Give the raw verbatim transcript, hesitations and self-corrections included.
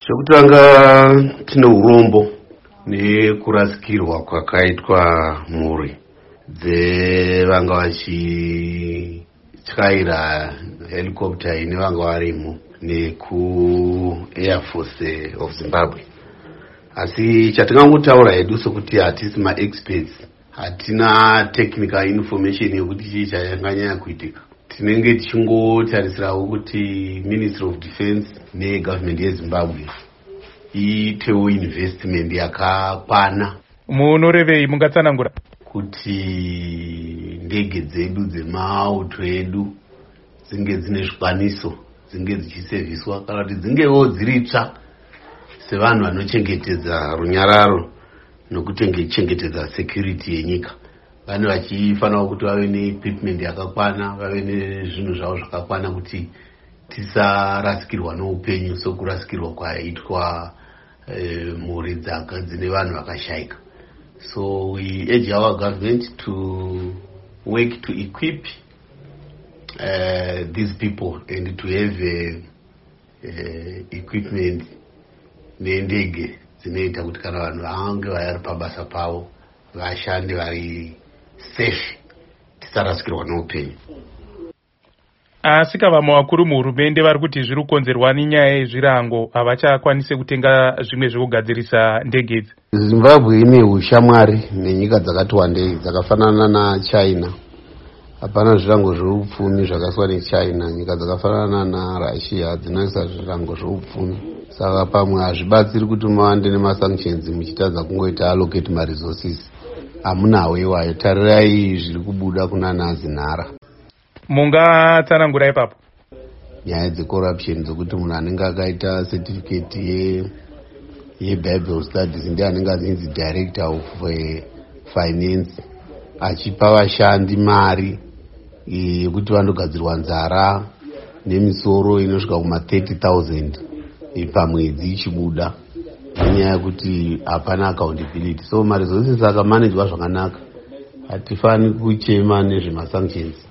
Chokutanga tine urombo nekurasikirwa kwakaitwa mhuri dzevanga vachityaira helicopter ine vanga varimo neku Air Force of Zimbabwe. Asi chatingangotaura hedu sokuti hatisi ma-experts, hatina technical information yekuti chii chakanyanya kuitika. Tinenge tichingotarisirawo kuti Ministry of Defense negovernment yeZimbabwe iitewo investment yakakwana. Munorevei mungatsanangura kuti ndege dzedu dzemauto edu dzinge dzine zvikwanisiro, dzinge dzichiserviswa kana kuti dzingewo dziritsva sevanhu vanochengetedza runyararo nokuchengetedza security yenyika. Vanhu vachifanira kuti vave neequipment yakakwana, vave nezvinhu zvavo zvakakwana kuti tisarasikirwa noupenyu sokurasikirwa kwaitwa eh, mhuri dzaka dzine vanhu vakashayika. So we urge our government to work to equip uh, these people and to have uh, uh, equipment nendege dzinoita kuti kana vanhu vange vari pabasa pavo vashande vari safe, tisarasikirwa noupenyu. Asika vamwe vakuru muhurumende vari kuti zviri kukonzerwa nenyaya yezvirango havachakwanise kutenga zvimwe zvekugadzirisa ndege idzi. Zimbabwe ine ushamwari nenyika dzakati wandei dzakafanana naChina. Hapana zvirango zveupfumi zvakaiswa neChina. Nyika dzakafanana naRussia dzinoisa zvirango zveupfumi. Saka pamwe hazvibatsiri kuti mawande nemasanctions muchitadza kungoita allocate maresources. Hamunawo iwayo, tarirai zviri kubuda kuna Nazinara. Mungatsanangura ipapo nyaya dzecorruption dzokuti munhu anenge akaita certificate ye yeBible studies ndiye anenge azinzi director of uh, finance achipa vashandi mari yekuti vandogadzirwa nzara nemisoro inosvika kuma thirty thousand pamwedzi ichibuda nenyaya yekuti hapana accountability. So maresources akamanejwa zvakanaka, hatifani kuchema nezvemasanctions.